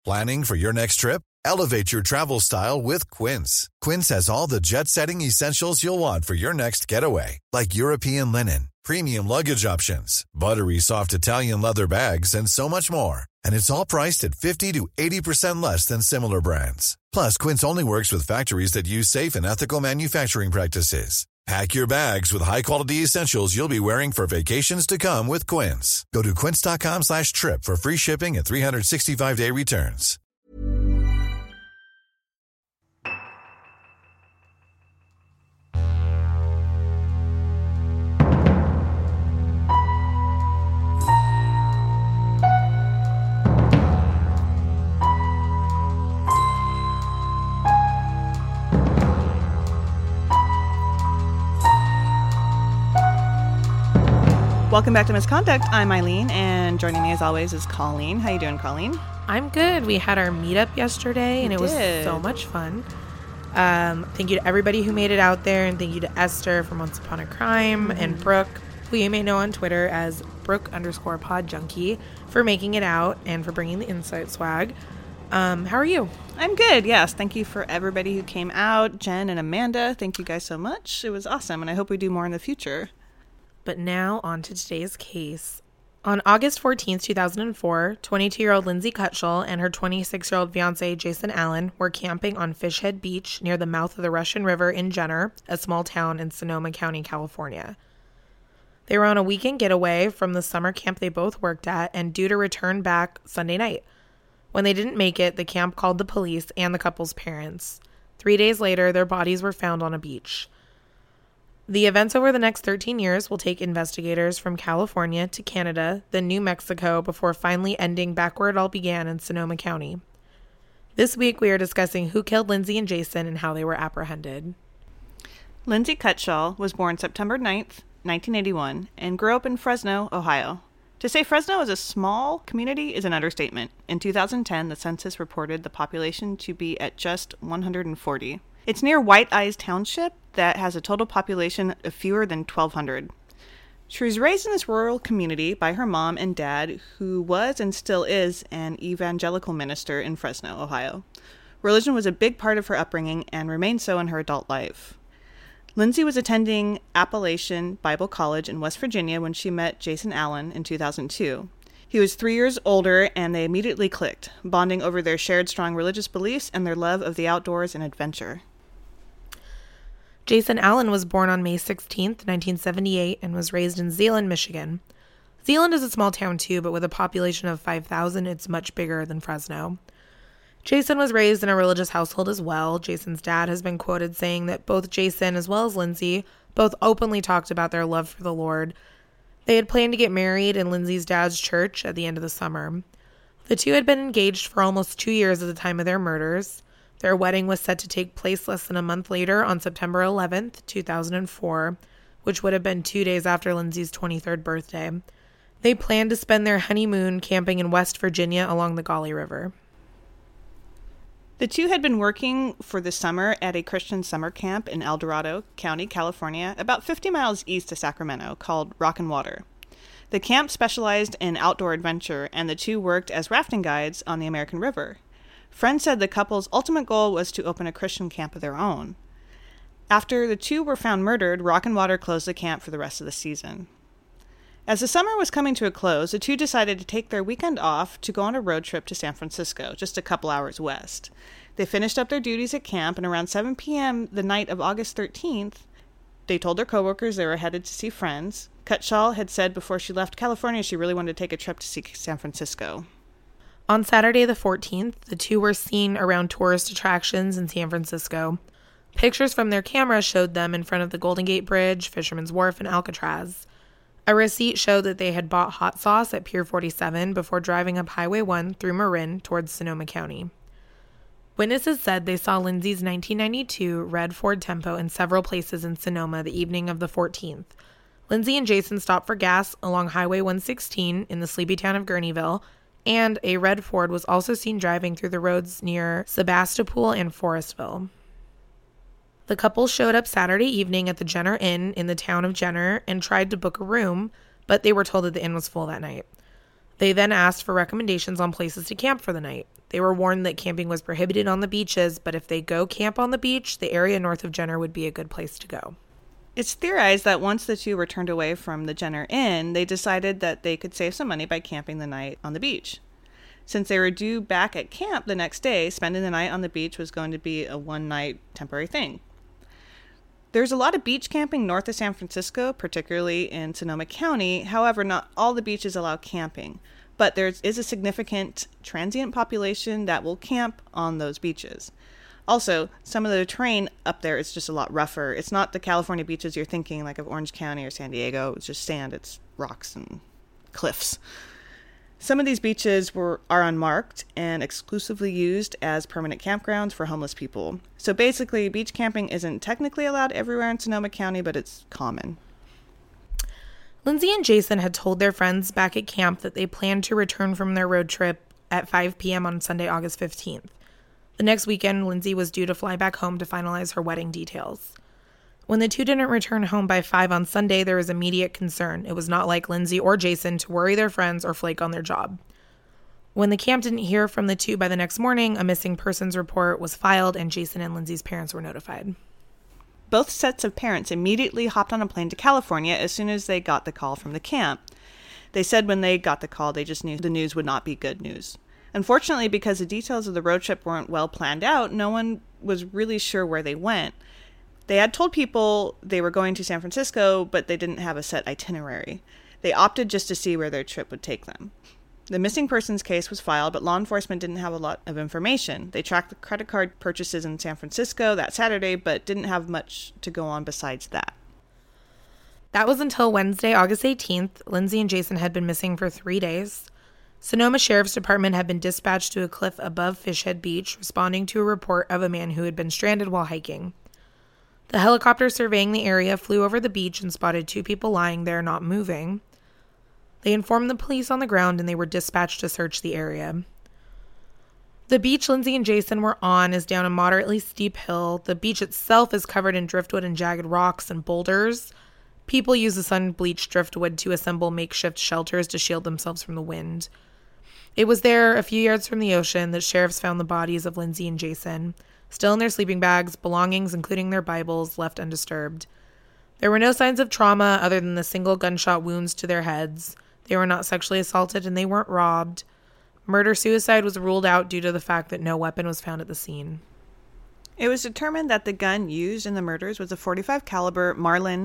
Planning for your next trip? Elevate your travel style with Quince. Quince has all the jet-setting essentials you'll want for your next getaway, like European linen, premium luggage options, buttery soft Italian leather bags, and so much more. And it's all priced at 50 to 80% less than similar brands. Plus, Quince only works with factories that use safe and ethical manufacturing practices. Pack your bags with high-quality essentials you'll be wearing for vacations to come with Quince. Go to quince.com/trip for free shipping and 365-day returns. Welcome back to Misconduct. I'm Eileen, and joining me as always is Colleen. How you doing, Colleen? I'm good. We had our meetup yesterday, and it was so much fun. Thank you to everybody who made it out there, and thank you to Esther from Once Upon a Crime and Brooke, who you may know on Twitter as Brooke_PodJunkie, for making it out and for bringing the Insight swag. How are you? I'm good, yes. Thank you for everybody who came out. Jen and Amanda, thank you guys so much. It was awesome, and I hope we do more in the future. But now on to today's case. On August 14th, 2004, 22-year-old Lindsay Cutshall and her 26-year-old fiancé, Jason Allen, were camping on Fishhead Beach near the mouth of the Russian River in Jenner, a small town in Sonoma County, California. They were on a weekend getaway from the summer camp they both worked at and due to return back Sunday night. When they didn't make it, the camp called the police and the couple's parents. 3 days later, their bodies were found on a beach. The events over the next 13 years will take investigators from California to Canada, then New Mexico, before finally ending back where it all began in Sonoma County. This week, we are discussing who killed Lindsay and Jason and how they were apprehended. Lindsay Cutshall was born September 9th, 1981, and grew up in Fresno, Ohio. To say Fresno is a small community is an understatement. In 2010, the census reported the population to be at just 140. It's near White Eyes Township that has a total population of fewer than 1,200. She was raised in this rural community by her mom and dad, who was and still is an evangelical minister in Fresno, Ohio. Religion was a big part of her upbringing and remained so in her adult life. Lindsay was attending Appalachian Bible College in West Virginia when she met Jason Allen in 2002. He was 3 years older, and they immediately clicked, bonding over their shared strong religious beliefs and their love of the outdoors and adventure. Jason Allen was born on May 16th, 1978, and was raised in Zeeland, Michigan. Zeeland is a small town too, but with a population of 5,000, it's much bigger than Fresno. Jason was raised in a religious household as well. Jason's dad has been quoted saying that both Jason as well as Lindsay both openly talked about their love for the Lord. They had planned to get married in Lindsay's dad's church at the end of the summer. The two had been engaged for almost 2 years at the time of their murders. Their wedding was set to take place less than a month later on September 11th, 2004, which would have been 2 days after Lindsay's 23rd birthday. They planned to spend their honeymoon camping in West Virginia along the Gauley River. The two had been working for the summer at a Christian summer camp in El Dorado County, California, about 50 miles east of Sacramento, called Rock and Water. The camp specialized in outdoor adventure, and the two worked as rafting guides on the American River. Friends said the couple's ultimate goal was to open a Christian camp of their own. After the two were found murdered, Rock and Water closed the camp for the rest of the season. As the summer was coming to a close, the two decided to take their weekend off to go on a road trip to San Francisco, just a couple hours west. They finished up their duties at camp, and around 7 p.m. the night of August 13th, they told their coworkers they were headed to see friends. Cutshall had said before she left California she really wanted to take a trip to see San Francisco. On Saturday the 14th, the two were seen around tourist attractions in San Francisco. Pictures from their cameras showed them in front of the Golden Gate Bridge, Fisherman's Wharf, and Alcatraz. A receipt showed that they had bought hot sauce at Pier 47 before driving up Highway 1 through Marin towards Sonoma County. Witnesses said they saw Lindsay's 1992 red Ford Tempo in several places in Sonoma the evening of the 14th. Lindsay and Jason stopped for gas along Highway 116 in the sleepy town of Gurneyville, and a red Ford was also seen driving through the roads near Sebastopol and Forestville. The couple showed up Saturday evening at the Jenner Inn in the town of Jenner and tried to book a room, but they were told that the inn was full that night. They then asked for recommendations on places to camp for the night. They were warned that camping was prohibited on the beaches, but if they go camp on the beach, the area north of Jenner would be a good place to go. It's theorized that once the two were turned away from the Jenner Inn, they decided that they could save some money by camping the night on the beach. Since they were due back at camp the next day, spending the night on the beach was going to be a one-night temporary thing. There's a lot of beach camping north of San Francisco, particularly in Sonoma County. However, not all the beaches allow camping, but there is a significant transient population that will camp on those beaches. Also, some of the terrain up there is just a lot rougher. It's not the California beaches you're thinking, like of Orange County or San Diego. It's just sand, it's rocks and cliffs. Some of these beaches are unmarked and exclusively used as permanent campgrounds for homeless people. So basically, beach camping isn't technically allowed everywhere in Sonoma County, but it's common. Lindsay and Jason had told their friends back at camp that they planned to return from their road trip at 5 p.m. on Sunday, August 15th. The next weekend, Lindsay was due to fly back home to finalize her wedding details. When the two didn't return home by 5 on Sunday, there was immediate concern. It was not like Lindsay or Jason to worry their friends or flake on their job. When the camp didn't hear from the two by the next morning, a missing persons report was filed and Jason and Lindsay's parents were notified. Both sets of parents immediately hopped on a plane to California as soon as they got the call from the camp. They said when they got the call, they just knew the news would not be good news. Unfortunately, because the details of the road trip weren't well planned out, no one was really sure where they went. They had told people they were going to San Francisco, but they didn't have a set itinerary. They opted just to see where their trip would take them. The missing persons case was filed, but law enforcement didn't have a lot of information. They tracked the credit card purchases in San Francisco that Saturday, but didn't have much to go on besides that. That was until Wednesday, August 18th. Lindsay and Jason had been missing for 3 days. Sonoma Sheriff's Department had been dispatched to a cliff above Fishhead Beach, responding to a report of a man who had been stranded while hiking. The helicopter surveying the area flew over the beach and spotted 2 people lying there not moving. They informed the police on the ground and they were dispatched to search the area. The beach Lindsay and Jason were on is down a moderately steep hill. The beach itself is covered in driftwood and jagged rocks and boulders. People use the sun-bleached driftwood to assemble makeshift shelters to shield themselves from the wind. It was there, a few yards from the ocean, that sheriffs found the bodies of Lindsay and Jason, still in their sleeping bags, belongings, including their Bibles, left undisturbed. There were no signs of trauma other than the single gunshot wounds to their heads. They were not sexually assaulted and they weren't robbed. Murder-suicide was ruled out due to the fact that no weapon was found at the scene. It was determined that the gun used in the murders was a .45 caliber Marlin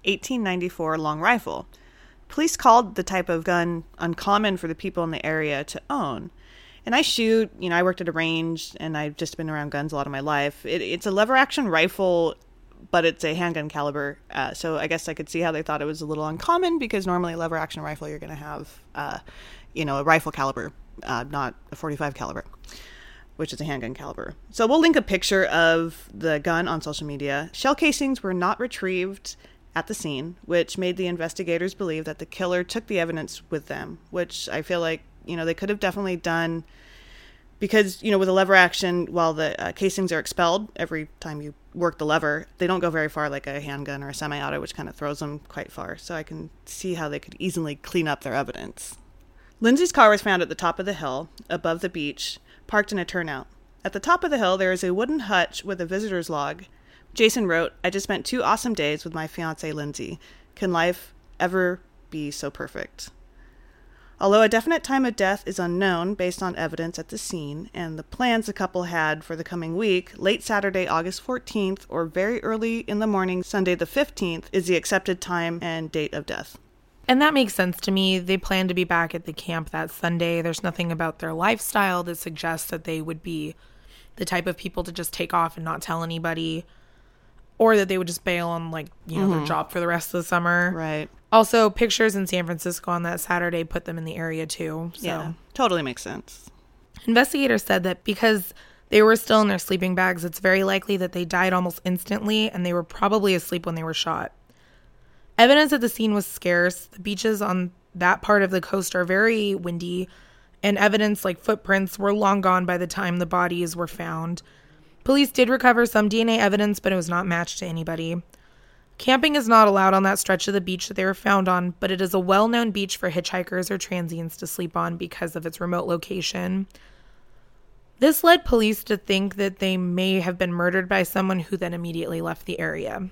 1894 long rifle. Police called the type of gun uncommon for the people in the area to own. And I shoot, I worked at a range and I've just been around guns a lot of my life. It's a lever action rifle, but it's a handgun caliber. So I guess I could see how they thought it was a little uncommon because normally a lever action rifle, you're going to have, a rifle caliber, not a .45 caliber, which is a handgun caliber. So we'll link a picture of the gun on social media. Shell casings were not retrieved at the scene, which made the investigators believe that the killer took the evidence with them, which I feel like, they could have definitely done because, with a lever action, while the casings are expelled every time you work the lever, they don't go very far like a handgun or a semi-auto, which kind of throws them quite far. So I can see how they could easily clean up their evidence. Lindsay's car was found at the top of the hill, above the beach, parked in a turnout. At the top of the hill, there is a wooden hutch with a visitor's log. Jason wrote, "I just spent 2 awesome days with my fiancée, Lindsay. Can life ever be so perfect?" Although a definite time of death is unknown based on evidence at the scene and the plans the couple had for the coming week, late Saturday, August 14th, or very early in the morning, Sunday the 15th, is the accepted time and date of death. And that makes sense to me. They plan to be back at the camp that Sunday. There's nothing about their lifestyle that suggests that they would be the type of people to just take off and not tell anybody. Or that they would just bail on, their job for the rest of the summer. Right. Also, pictures in San Francisco on that Saturday put them in the area, too. So. Yeah, totally makes sense. Investigators said that because they were still in their sleeping bags, it's very likely that they died almost instantly, and they were probably asleep when they were shot. Evidence at the scene was scarce. The beaches on that part of the coast are very windy, and evidence like footprints were long gone by the time the bodies were found. Police did recover some DNA evidence, but it was not matched to anybody. Camping is not allowed on that stretch of the beach that they were found on, but it is a well-known beach for hitchhikers or transients to sleep on because of its remote location. This led police to think that they may have been murdered by someone who then immediately left the area.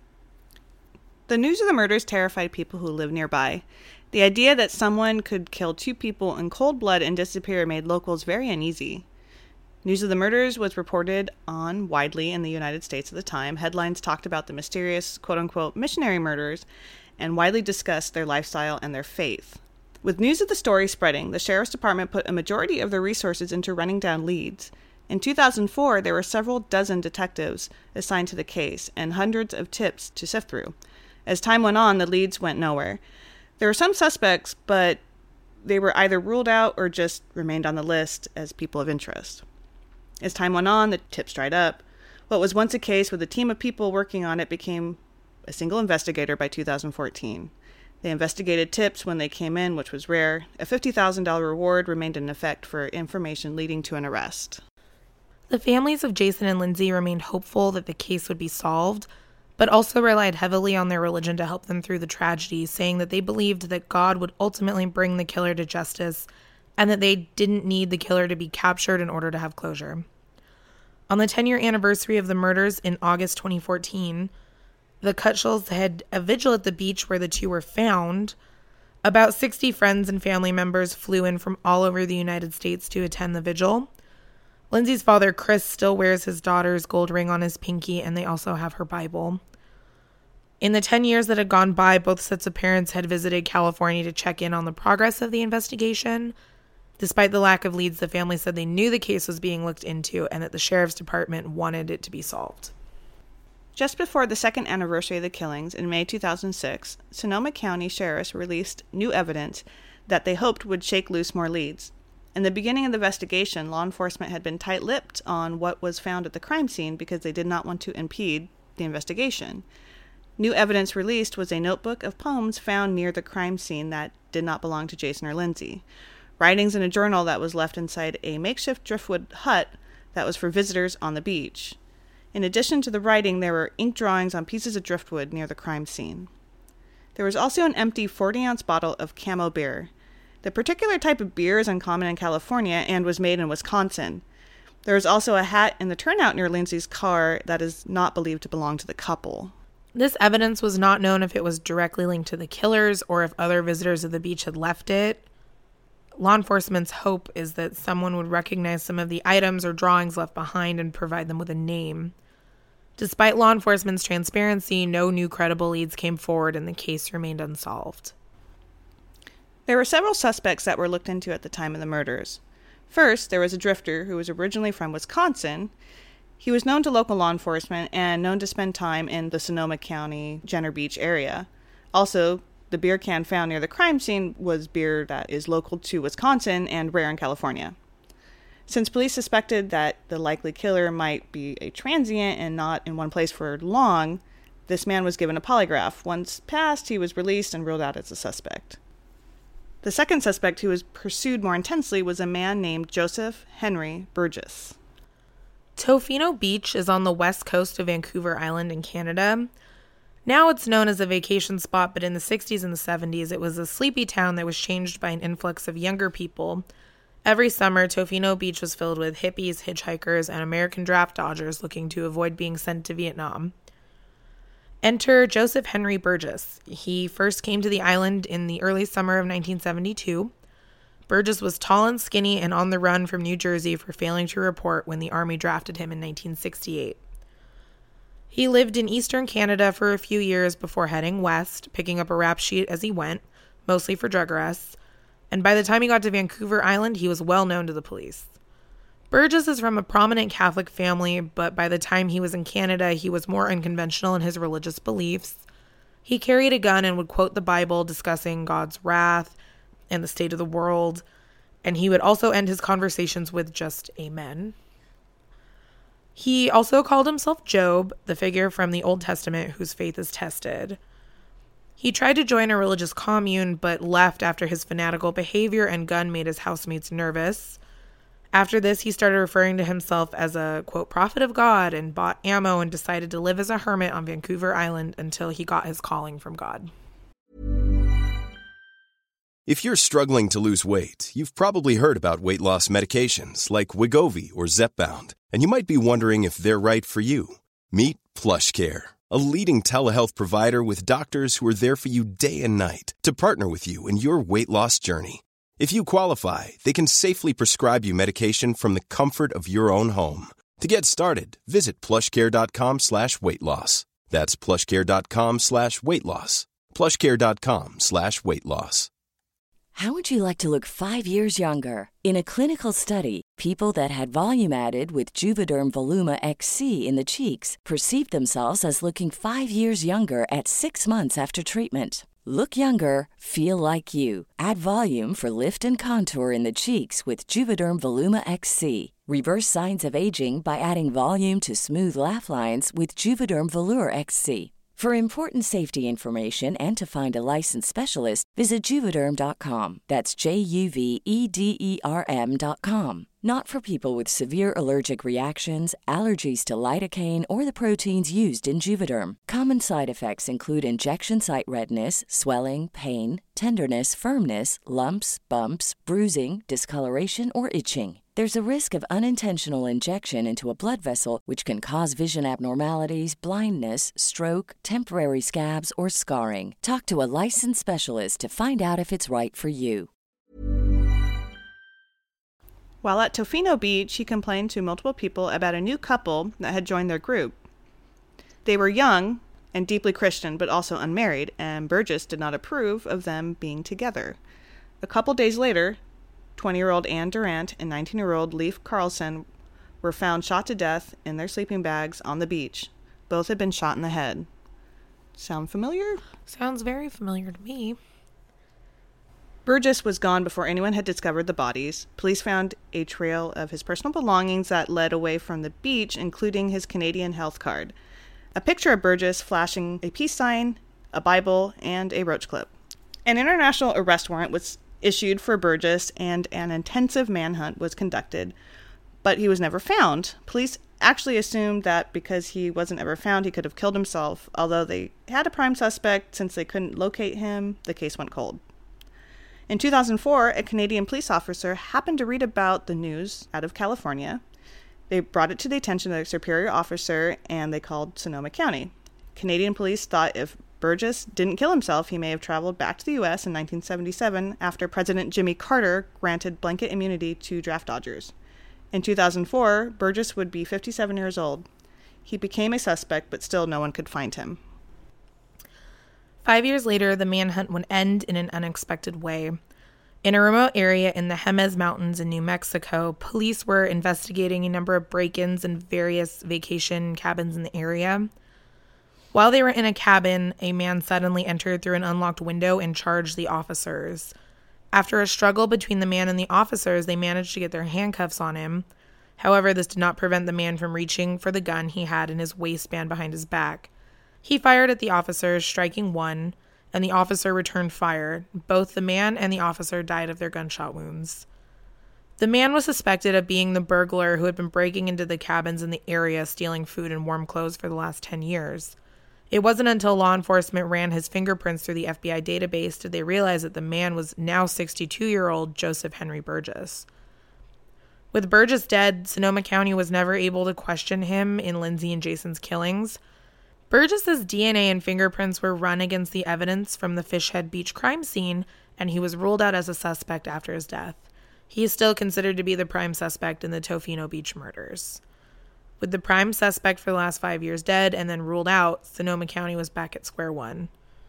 The news of the murders terrified people who lived nearby. The idea that someone could kill two people in cold blood and disappear made locals very uneasy. News of the murders was reported on widely in the United States at the time. Headlines talked about the mysterious, quote-unquote, missionary murders and widely discussed their lifestyle and their faith. With news of the story spreading, the Sheriff's Department put a majority of their resources into running down leads. In 2004, there were several dozen detectives assigned to the case and hundreds of tips to sift through. As time went on, the leads went nowhere. There were some suspects, but they were either ruled out or just remained on the list as people of interest. As time went on, the tips dried up. What was once a case with a team of people working on it became a single investigator by 2014. They investigated tips when they came in, which was rare. A $50,000 reward remained in effect for information leading to an arrest. The families of Jason and Lindsay remained hopeful that the case would be solved, but also relied heavily on their religion to help them through the tragedy, saying that they believed that God would ultimately bring the killer to justice and that they didn't need the killer to be captured in order to have closure. On the 10-year anniversary of the murders in August 2014, the Cutshulls had a vigil at the beach where the two were found. About 60 friends and family members flew in from all over the United States to attend the vigil. Lindsay's father, Chris, still wears his daughter's gold ring on his pinky, and they also have her Bible. In the 10 years that had gone by, both sets of parents had visited California to check in on the progress of the investigation. Despite the lack of leads, the family said they knew the case was being looked into and that the Sheriff's Department wanted it to be solved. Just before the second anniversary of the killings in May 2006, Sonoma County sheriffs released new evidence that they hoped would shake loose more leads. In the beginning of the investigation, law enforcement had been tight-lipped on what was found at the crime scene because they did not want to impede the investigation. New evidence released was a notebook of poems found near the crime scene that did not belong to Jason or Lindsay, writings in a journal that was left inside a makeshift driftwood hut that was for visitors on the beach. In addition to the writing, there were ink drawings on pieces of driftwood near the crime scene. There was also an empty 40-ounce bottle of Camo beer. The particular type of beer is uncommon in California and was made in Wisconsin. There was also a hat in the turnout near Lindsay's car that is not believed to belong to the couple. This evidence was not known if it was directly linked to the killers or if other visitors of the beach had left it. Law enforcement's hope is that someone would recognize some of the items or drawings left behind and provide them with a name. Despite law enforcement's transparency, no new credible leads came forward and the case remained unsolved. There were several suspects that were looked into at the time of the murders. First, there was a drifter who was originally from Wisconsin. He was known to local law enforcement and known to spend time in the Sonoma County, Jenner Beach area. Also, the beer can found near the crime scene was beer that is local to Wisconsin and rare in California. Since police suspected that the likely killer might be a transient and not in one place for long, this man was given a polygraph. Once passed, he was released and ruled out as a suspect. The second suspect who was pursued more intensely was a man named Joseph Henry Burgess. Tofino Beach is on the west coast of Vancouver Island in Canada. Now it's known as a vacation spot, but in the 60s and the 70s, it was a sleepy town that was changed by an influx of younger people. Every summer, Tofino Beach was filled with hippies, hitchhikers, and American draft dodgers looking to avoid being sent to Vietnam. Enter Joseph Henry Burgess. He first came to the island in the early summer of 1972. Burgess was tall and skinny and on the run from New Jersey for failing to report when the Army drafted him in 1968. He lived in eastern Canada for a few years before heading west, picking up a rap sheet as he went, mostly for drug arrests, and by the time he got to Vancouver Island, he was well known to the police. Burgess is from a prominent Catholic family, but by the time he was in Canada, he was more unconventional in his religious beliefs. He carried a gun and would quote the Bible discussing God's wrath and the state of the world, and he would also end his conversations with just amen. He also called himself Job, the figure from the Old Testament whose faith is tested. He tried to join a religious commune, but left after his fanatical behavior and gun made his housemates nervous. After this, he started referring to himself as a, quote, prophet of God and bought ammo and decided to live as a hermit on Vancouver Island until he got his calling from God. If you're struggling to lose weight, you've probably heard about weight loss medications like Wegovy or Zepbound, and you might be wondering if they're right for you. Meet PlushCare, a leading telehealth provider with doctors who are there for you day and night to partner with you in your weight loss journey. If you qualify, they can safely prescribe you medication from the comfort of your own home. To get started, visit plushcare.com/weightloss. That's plushcare.com/weightloss. plushcare.com/weightloss. How would you like to look 5 years younger? In a clinical study, people that had volume added with Juvederm Voluma XC in the cheeks perceived themselves as looking 5 years younger at 6 months after treatment. Look younger, feel like you. Add volume for lift and contour in the cheeks with Juvederm Voluma XC. Reverse signs of aging by adding volume to smooth laugh lines with Juvederm Volure XC. For important safety information and to find a licensed specialist, visit Juvederm.com. That's JUVEDERM.com. Not for people with severe allergic reactions, allergies to lidocaine, or the proteins used in Juvederm. Common side effects include injection site redness, swelling, pain, tenderness, firmness, lumps, bumps, bruising, discoloration, or itching. There's a risk of unintentional injection into a blood vessel, which can cause vision abnormalities, blindness, stroke, temporary scabs, or scarring. Talk to a licensed specialist to find out if it's right for you. While at Tofino Beach, he complained to multiple people about a new couple that had joined their group. They were young and deeply Christian, but also unmarried, and Burgess did not approve of them being together. A couple days later, 20-year-old Anne Durant and 19-year-old Leif Carlson were found shot to death in their sleeping bags on the beach. Both had been shot in the head. Sound familiar? Sounds very familiar to me. Burgess was gone before anyone had discovered the bodies. Police found a trail of his personal belongings that led away from the beach, including his Canadian health card, a picture of Burgess flashing a peace sign, a Bible, and a roach clip. An international arrest warrant was issued for Burgess, and an intensive manhunt was conducted, but he was never found. Police actually assumed that because he wasn't ever found, he could have killed himself. Although they had a prime suspect, since they couldn't locate him, the case went cold. In 2004, a Canadian police officer happened to read about the news out of California. They brought it to the attention of their superior officer, and they called Sonoma County. Canadian police thought if Burgess didn't kill himself, he may have traveled back to the U.S. in 1977 after President Jimmy Carter granted blanket immunity to draft dodgers. In 2004, Burgess would be 57 years old. He became a suspect, but still no one could find him. 5 years later, the manhunt would end in an unexpected way. In a remote area in the Jemez Mountains in New Mexico, police were investigating a number of break-ins in various vacation cabins in the area. While they were in a cabin, a man suddenly entered through an unlocked window and charged the officers. After a struggle between the man and the officers, they managed to get their handcuffs on him. However, this did not prevent the man from reaching for the gun he had in his waistband behind his back. He fired at the officers, striking one, and the officer returned fire. Both the man and the officer died of their gunshot wounds. The man was suspected of being the burglar who had been breaking into the cabins in the area, stealing food and warm clothes for the last 10 years. It wasn't until law enforcement ran his fingerprints through the FBI database did they realize that the man was now 62-year-old Joseph Henry Burgess. With Burgess dead, Sonoma County was never able to question him in Lindsay and Jason's killings. Burgess's DNA and fingerprints were run against the evidence from the Fishhead Beach crime scene, and he was ruled out as a suspect after his death. He is still considered to be the prime suspect in the Tofino Beach murders. With the prime suspect for the last 5 years dead and then ruled out, Sonoma County was back at square one.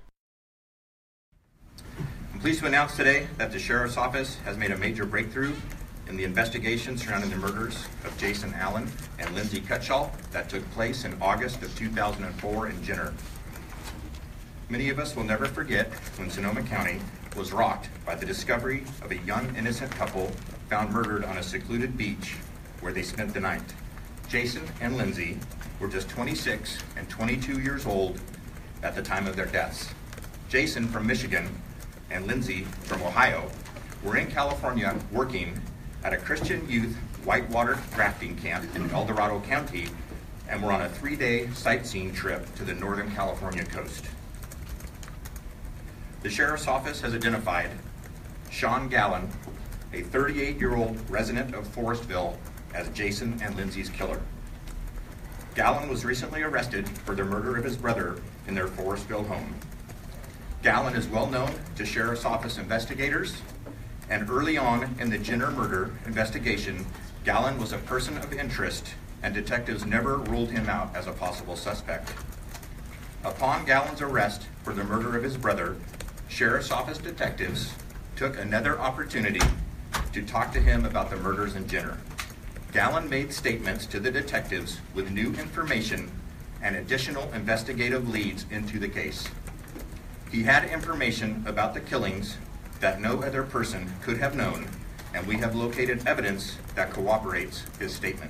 I'm pleased to announce today that the Sheriff's Office has made a major breakthrough in the investigation surrounding the murders of Jason Allen and Lindsay Cutshall that took place in August of 2004 in Jenner. Many of us will never forget when Sonoma County was rocked by the discovery of a young innocent couple found murdered on a secluded beach where they spent the night. Jason and Lindsay were just 26 and 22 years old at the time of their deaths. Jason from Michigan and Lindsay from Ohio were in California working at a Christian youth whitewater rafting camp in El Dorado County and were on a 3-day sightseeing trip to the Northern California coast. The Sheriff's Office has identified Sean Gallen, a 38-year-old resident of Forestville, as Jason and Lindsay's killer. Gallen was recently arrested for the murder of his brother in their Forestville home. Gallen is well known to Sheriff's Office investigators, and early on in the Jenner murder investigation, Gallen was a person of interest, and detectives never ruled him out as a possible suspect. Upon Gallen's arrest for the murder of his brother, Sheriff's Office detectives took another opportunity to talk to him about the murders in Jenner. Gallen made statements to the detectives with new information and additional investigative leads into the case. He had information about the killings that no other person could have known, and we have located evidence that corroborates his statement.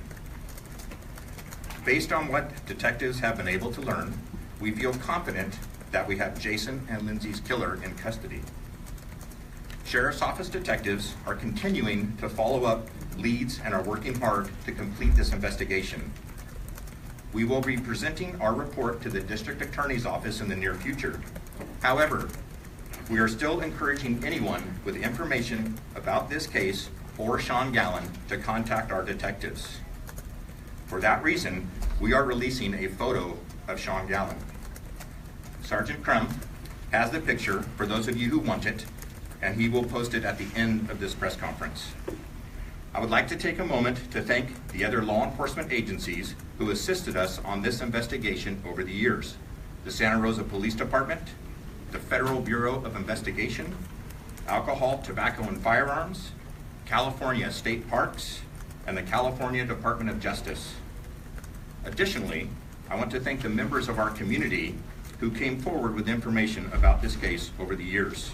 Based on what detectives have been able to learn, we feel confident that we have Jason and Lindsay's killer in custody. Sheriff's Office detectives are continuing to follow up leads and are working hard to complete this investigation. We will be presenting our report to the District Attorney's Office in the near future. However, we are still encouraging anyone with information about this case or Sean Gallen to contact our detectives. For that reason, we are releasing a photo of Sean Gallen. Sergeant Crum has the picture for those of you who want it, and he will post it at the end of this press conference. I would like to take a moment to thank the other law enforcement agencies who assisted us on this investigation over the years. The Santa Rosa Police Department, the Federal Bureau of Investigation, Alcohol, Tobacco, and Firearms, California State Parks, and the California Department of Justice. Additionally, I want to thank the members of our community who came forward with information about this case over the years.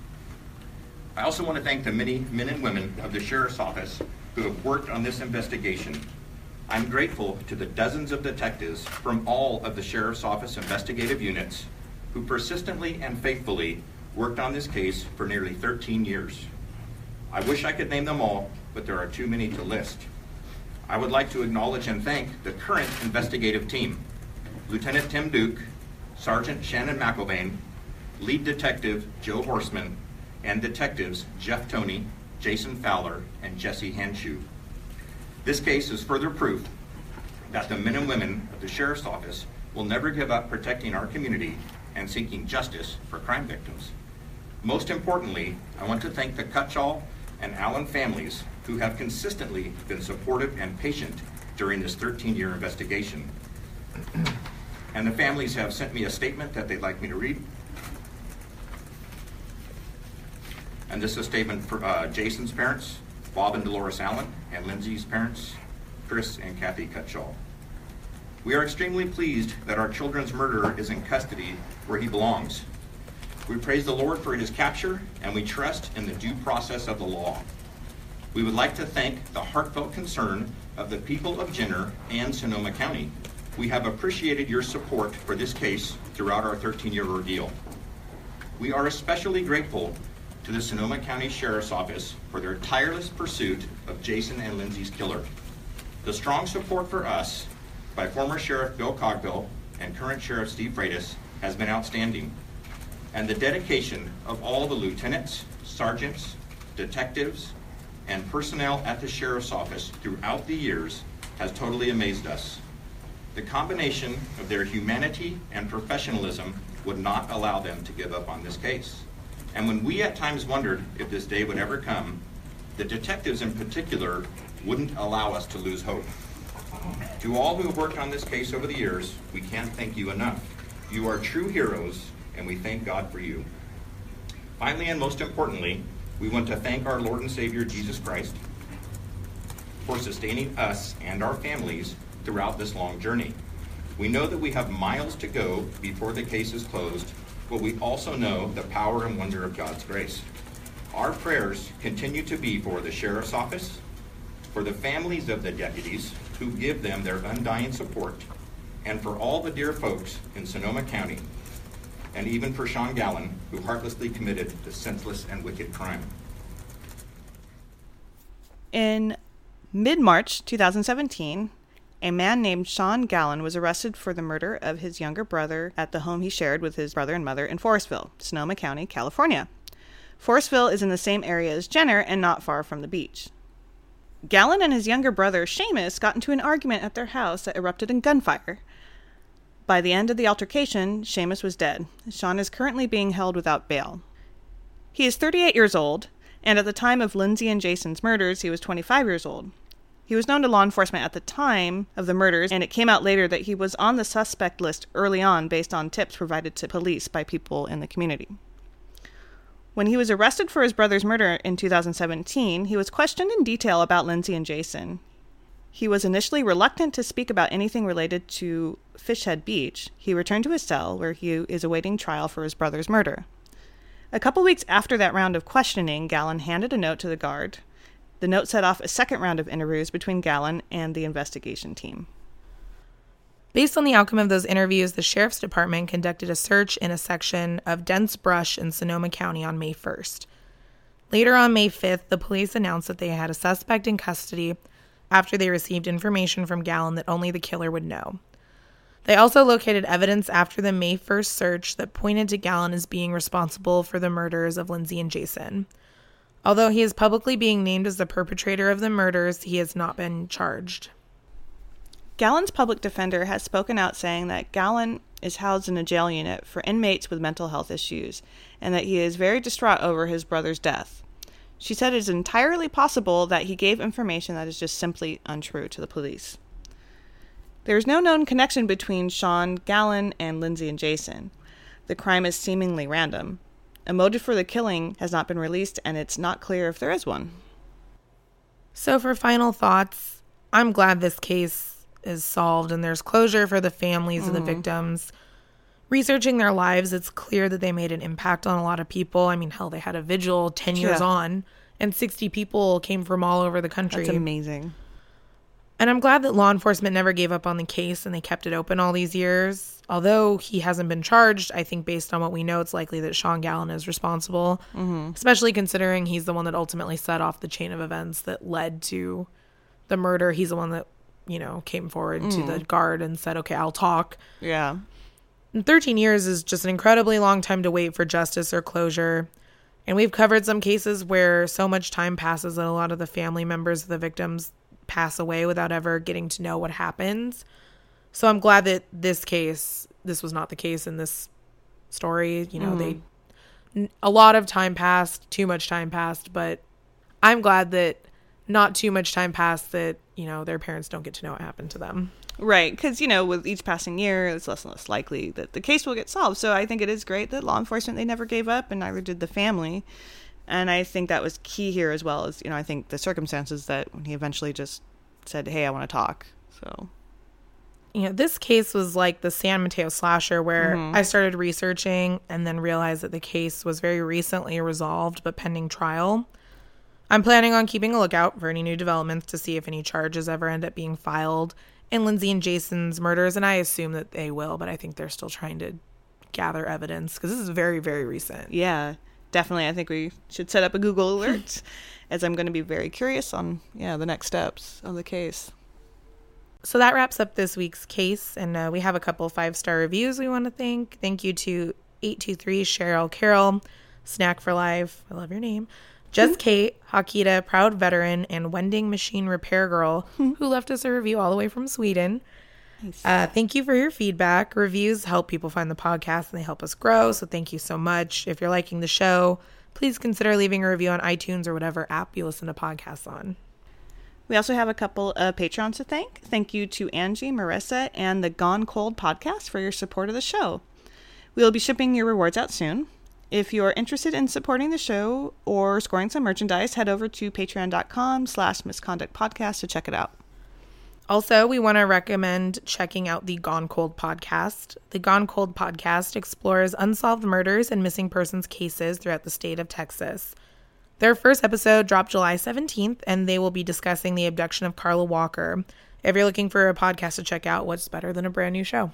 I also want to thank the many men and women of the Sheriff's Office who have worked on this investigation. I'm grateful to the dozens of detectives from all of the Sheriff's Office investigative units who persistently and faithfully worked on this case for nearly 13 years. I wish I could name them all, but there are too many to list. I would like to acknowledge and thank the current investigative team, Lieutenant Tim Duke, Sergeant Shannon McElvain, Lead Detective Joe Horseman, and detectives Jeff Toney, Jason Fowler, and Jesse Hanshoe. This case is further proof that the men and women of the Sheriff's Office will never give up protecting our community and seeking justice for crime victims. Most importantly, I want to thank the Cutshall and Allen families who have consistently been supportive and patient during this 13-year investigation. And the families have sent me a statement that they'd like me to read. And this is a statement for Jason's parents, Bob and Dolores Allen, and Lindsay's parents, Chris and Kathy Cutshall. We are extremely pleased that our children's murderer is in custody where he belongs. We praise the Lord for his capture, and we trust in the due process of the law. We would like to thank the heartfelt concern of the people of Jenner and Sonoma County. We have appreciated your support for this case throughout our 13-year ordeal. We are especially grateful to the Sonoma County Sheriff's Office for their tireless pursuit of Jason and Lindsay's killer. The strong support for us by former Sheriff Bill Cogbill and current Sheriff Steve Freitas has been outstanding. And the dedication of all the lieutenants, sergeants, detectives, and personnel at the Sheriff's Office throughout the years has totally amazed us. The combination of their humanity and professionalism would not allow them to give up on this case. And when we at times wondered if this day would ever come, the detectives in particular wouldn't allow us to lose hope. To all who have worked on this case over the years, we can't thank you enough. You are true heroes, and we thank God for you. Finally, and most importantly, we want to thank our Lord and Savior Jesus Christ for sustaining us and our families throughout this long journey. We know that we have miles to go before the case is closed, but we also know the power and wonder of God's grace. Our prayers continue to be for the Sheriff's Office, for the families of the deputies who give them their undying support, and for all the dear folks in Sonoma County, and even for Sean Gallen, who heartlessly committed this senseless and wicked crime. In mid-March 2017, a man named Sean Gallen was arrested for the murder of his younger brother at the home he shared with his brother and mother in Forestville, Sonoma County, California. Forestville is in the same area as Jenner and not far from the beach. Gallon and his younger brother, Seamus, got into an argument at their house that erupted in gunfire. By the end of the altercation, Seamus was dead. Sean is currently being held without bail. He is 38 years old, and at the time of Lindsay and Jason's murders, he was 25 years old. He was known to law enforcement at the time of the murders, and it came out later that he was on the suspect list early on based on tips provided to police by people in the community. When he was arrested for his brother's murder in 2017, he was questioned in detail about Lindsay and Jason. He was initially reluctant to speak about anything related to Fishhead Beach. He returned to his cell, where he is awaiting trial for his brother's murder. A couple weeks after that round of questioning, Gallon handed a note to the guard. The note set off a second round of interviews between Gallon and the investigation team. Based on the outcome of those interviews, the sheriff's department conducted a search in a section of dense brush in Sonoma County on May 1st. Later on May 5th, the police announced that they had a suspect in custody after they received information from Gallon that only the killer would know. They also located evidence after the May 1st search that pointed to Gallon as being responsible for the murders of Lindsay and Jason. Although he is publicly being named as the perpetrator of the murders, he has not been charged. Gallon's public defender has spoken out saying that Gallon is housed in a jail unit for inmates with mental health issues, and that he is very distraught over his brother's death. She said it is entirely possible that he gave information that is just simply untrue to the police. There is no known connection between Sean, Gallon, and Lindsay and Jason. The crime is seemingly random. A motive for the killing has not been released, and it's not clear if there is one. So for final thoughts, I'm glad this case is solved and there's closure for the families of the victims. Researching their lives, it's clear that they made an impact on a lot of people. I mean, hell, they had a vigil 10 years on, and 60 people came from all over the country. That's amazing. And I'm glad that law enforcement never gave up on the case and they kept it open all these years. Although he hasn't been charged, I think based on what we know, it's likely that Sean Gallon is responsible, especially considering he's the one that ultimately set off the chain of events that led to the murder. He's the one that, you know, came forward to the guard and said, okay, I'll talk. Yeah. And 13 years is just an incredibly long time to wait for justice or closure. And we've covered some cases where so much time passes that a lot of the family members of the victims pass away without ever getting to know what happens. So I'm glad that this was not the case in this story. You know, a lot of time passed, too much time passed, but I'm glad that not too much time passed that, you know, their parents don't get to know what happened to them. Right, because, you know, with each passing year, it's less and less likely that the case will get solved. So I think it is great that law enforcement, they never gave up, and neither did the family. And I think that was key here as well as, you know, I think the circumstances that when he eventually just said, hey, I want to talk. So, you know, this case was like the San Mateo slasher where I started researching and then realized that the case was very recently resolved but pending trial. I'm planning on keeping a lookout for any new developments to see if any charges ever end up being filed in Lindsay and Jason's murders, and I assume that they will, but I think they're still trying to gather evidence because this is very, very recent. Yeah, definitely. I think we should set up a Google alert as I'm going to be very curious on, the next steps of the case. So that wraps up this week's case, and we have a couple 5-star reviews we want to thank. Thank you to 823 Cheryl Carroll, Snack for Life, I love your name, Just Kate, Hakita, Proud Veteran, and Wending Machine Repair Girl, who left us a review all the way from Sweden. Nice. Thank you for your feedback. Reviews help people find the podcast, and they help us grow, so thank you so much. If you're liking the show, please consider leaving a review on iTunes or whatever app you listen to podcasts on. We also have a couple of Patreons to thank. Thank you to Angie, Marissa, and the Gone Cold podcast for your support of the show. We will be shipping your rewards out soon. If you're interested in supporting the show or scoring some merchandise, head over to patreon.com/misconductpodcast to check it out. Also, we want to recommend checking out the Gone Cold podcast. The Gone Cold podcast explores unsolved murders and missing persons cases throughout the state of Texas. Their first episode dropped July 17th, and they will be discussing the abduction of Carla Walker. If you're looking for a podcast to check out, what's better than a brand new show?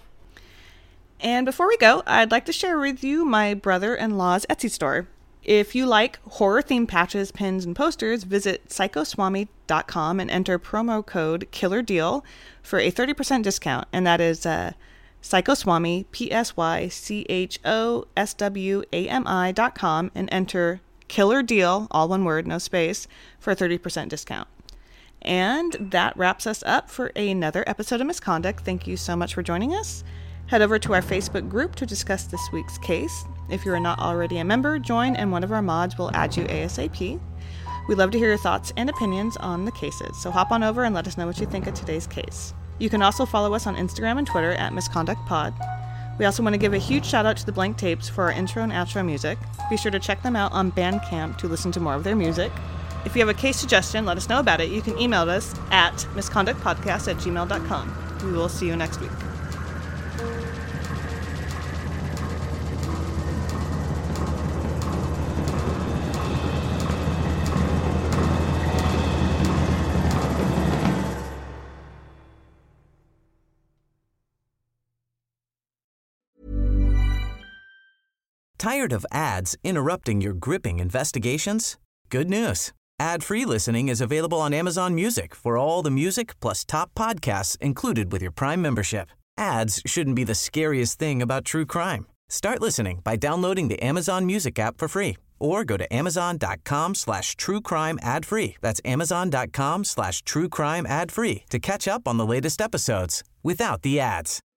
And before we go, I'd like to share with you my brother-in-law's Etsy store. If you like horror-themed patches, pins, and posters, visit psychoswami.com and enter promo code KILLERDEAL for a 30% discount. And that is Psychoswami, PSYCHOSWAMI.com, and enter Killer Deal, all one word, no space, for a 30% discount. And that wraps us up for another episode of Misconduct. Thank you so much for joining us. Head over to our Facebook group to discuss this week's case. If you are not already a member, join and one of our mods will add you ASAP. We'd love to hear your thoughts and opinions on the cases, so hop on over and let us know what you think of today's case. You can also follow us on Instagram and Twitter at MisconductPod. We also want to give a huge shout out to the Blank Tapes for our intro and outro music. Be sure to check them out on Bandcamp to listen to more of their music. If you have a case suggestion, let us know about it. You can email us at misconductpodcast@gmail.com. We will see you next week. Tired of ads interrupting your gripping investigations? Good news. Ad-free listening is available on Amazon Music for all the music plus top podcasts included with your Prime membership. Ads shouldn't be the scariest thing about true crime. Start listening by downloading the Amazon Music app for free or go to amazon.com/truecrime ad-free. That's amazon.com/truecrime ad-free to catch up on the latest episodes without the ads.